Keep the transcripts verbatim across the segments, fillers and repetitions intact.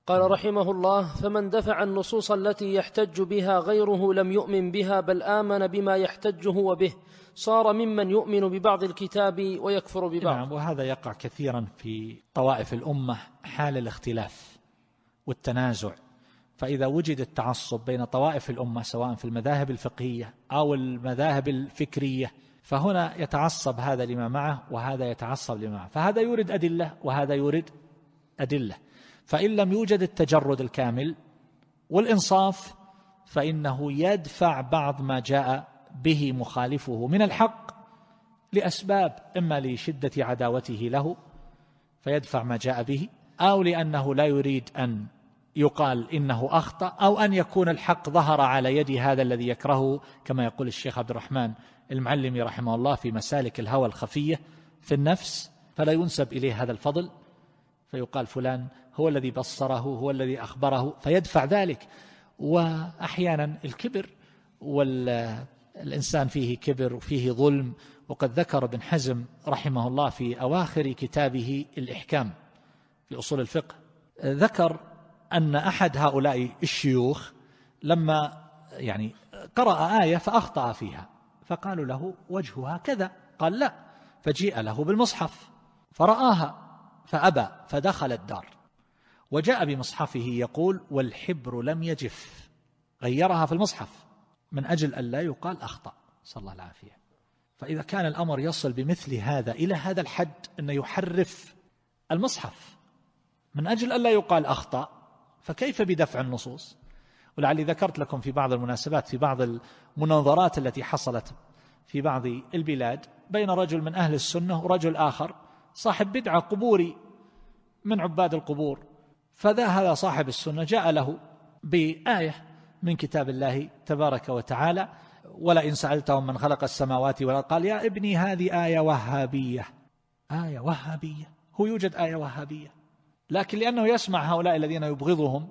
قال رحمه الله: فمن دفع النصوص التي يحتج بها غيره لم يؤمن بها بل آمن بما يحتج هو به، صار ممن يؤمن ببعض الكتاب ويكفر ببعض. نعم، وهذا يقع كثيرا في طوائف الأمة حال الاختلاف والتنازع. فإذا وجد التعصب بين طوائف الأمة سواء في المذاهب الفقهية أو المذاهب الفكرية، فهنا يتعصب هذا لما معه وهذا يتعصب لما معه، فهذا يورد أدلة وهذا يورد أدلة. فإن لم يوجد التجرد الكامل والإنصاف فإنه يدفع بعض ما جاء به مخالفه من الحق لأسباب، إما لشدة عداوته له فيدفع ما جاء به، أو لأنه لا يريد أن يقال إنه أخطأ، أو أن يكون الحق ظهر على يد هذا الذي يكرهه، كما يقول الشيخ عبد الرحمن المعلمي رحمه الله في مسالك الهوى الخفية في النفس، فلا ينسب إليه هذا الفضل، فيقال فلان هو الذي بصره، هو الذي أخبره، فيدفع ذلك. وأحيانا الكبر، والإنسان فيه كبر وفيه ظلم. وقد ذكر ابن حزم رحمه الله في أواخر كتابه الإحكام في أصول الفقه، ذكر أن أحد هؤلاء الشيوخ لما يعني قرأ آية فأخطأ فيها، فقالوا له وجهها كذا، قال لا، فجيء له بالمصحف فرآها فأبى، فدخل الدار وجاء بمصحفه يقول والحبر لم يجف، غيرها في المصحف من أجل أن لا يقال أخطأ، صلى الله العافية. فإذا كان الأمر يصل بمثل هذا إلى هذا الحد أنه يحرف المصحف من أجل أن لا يقال أخطأ، فكيف بدفع النصوص؟ ولعلي ذكرت لكم في بعض المناسبات في بعض المناظرات التي حصلت في بعض البلاد بين رجل من أهل السنة ورجل آخر صاحب بدعة قبوري من عباد القبور، فذا هذا صاحب السنة جاء له بآية من كتاب الله تبارك وتعالى ولئن سألتهم من خلق السماوات والأرض، قال يا ابني هذه آية وهابية. آية وهابية؟ هو يوجد آية وهابية؟ لكن لأنه يسمع هؤلاء الذين يبغضهم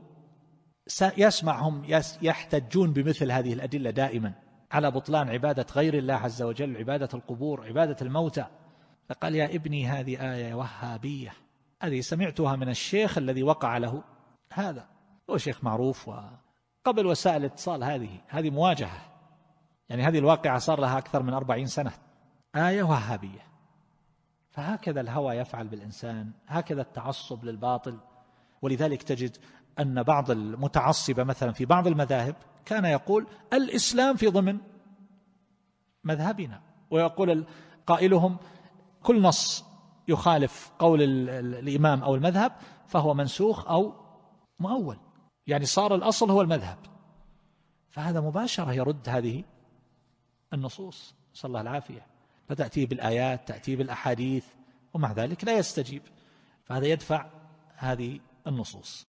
يسمعهم يحتجون بمثل هذه الأدلة دائما على بطلان عبادة غير الله عز وجل، عبادة القبور، عبادة الموتى، فقال يا ابني هذه آية وهابية. هذه سمعتها من الشيخ الذي وقع له هذا، هو شيخ معروف وقبل وسائل الاتصال، هذه هذه مواجهة، يعني هذه الواقعة صار لها أكثر من أربعين سنة، آية وهابية. فهكذا الهوى يفعل بالإنسان، هكذا التعصب للباطل. ولذلك تجد أن بعض المتعصبة مثلا في بعض المذاهب كان يقول الإسلام في ضمن مذهبنا، ويقول قائلهم كل نص يخالف قول الإمام أو المذهب فهو منسوخ أو مؤول، يعني صار الأصل هو المذهب. فهذا مباشرة يرد هذه النصوص، صلى الله العافية، فتأتي بالآيات، تأتي بالأحاديث، ومع ذلك لا يستجيب، فهذا يدفع هذه النصوص.